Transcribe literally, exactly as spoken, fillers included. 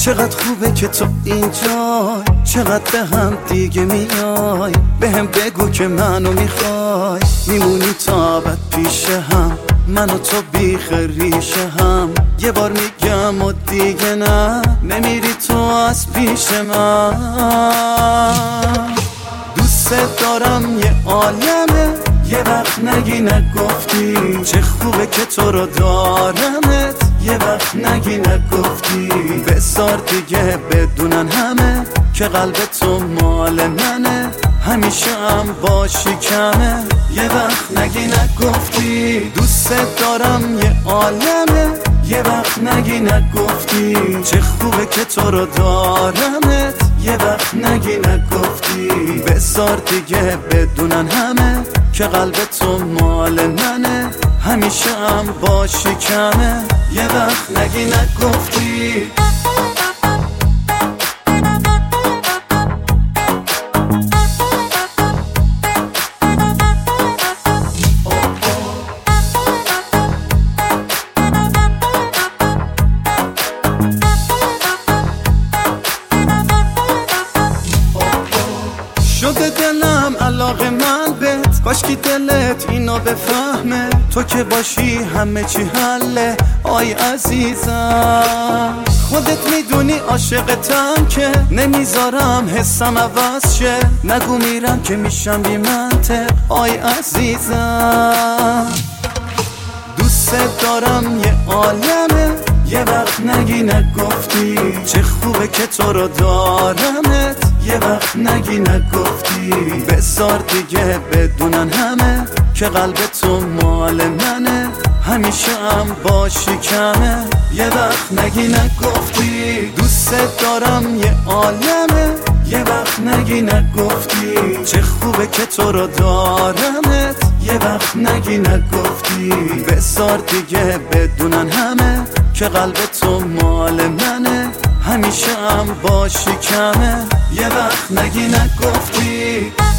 چقدر خوبه که تو اینجای، چقدر به هم دیگه میای. به هم بگو که منو میخوای، میمونی تا ابد پیش هم، من و تو بیخ ریشه هم. یه بار میگم و دیگه نه، نمیری تو از پیش من. دوست دارم یه عالمه، یه وقت نگی نگفتی چه خوبه که تو رو دارمت. یه وقت نگی نگفتی بذار دیگه بدونن همه که قلب تو مال منه، همیشه هم باشی کمه. یه وقت نگی نگفتی دوست دارم یه عالمه، یه وقت نگی نگفتی چه خوبه که تو رو دارمت. یه وقت نگی نگفتی بذار دیگه بدونن همه که قلب تو مال منه، همیشه هم باشی کمه. یه وقت نگی نگفتی. شده دلم علاقه من بهت، کاشکی دلت اینو بفهمه. تو که باشی همه چی حله آی عزیزم. خودت میدونی عاشقتم که نمیذارم حسم عوض شه. نگو میرم که میشم بی منطق آی عزیزم. دوست دارم یه عالمه، یه وقت نگی نگفتی چه خوبه که تو رو دارمت. یه وقت نگی نگفتی بذار دیگه بدونن همه که قلب تو مال منه، همیشه هم باشی کمه. یه وقت نگی نگفتی دوست دارم یه عالمه، یه وقت نگی نگفتی چه خوبه که تو رو دارمت. یه وقت نگی نگفتی بذار دیگه بدونن همه که قلب تو مال منه، همیشه هم باشی کمه. یه وقت نگی نگفتی.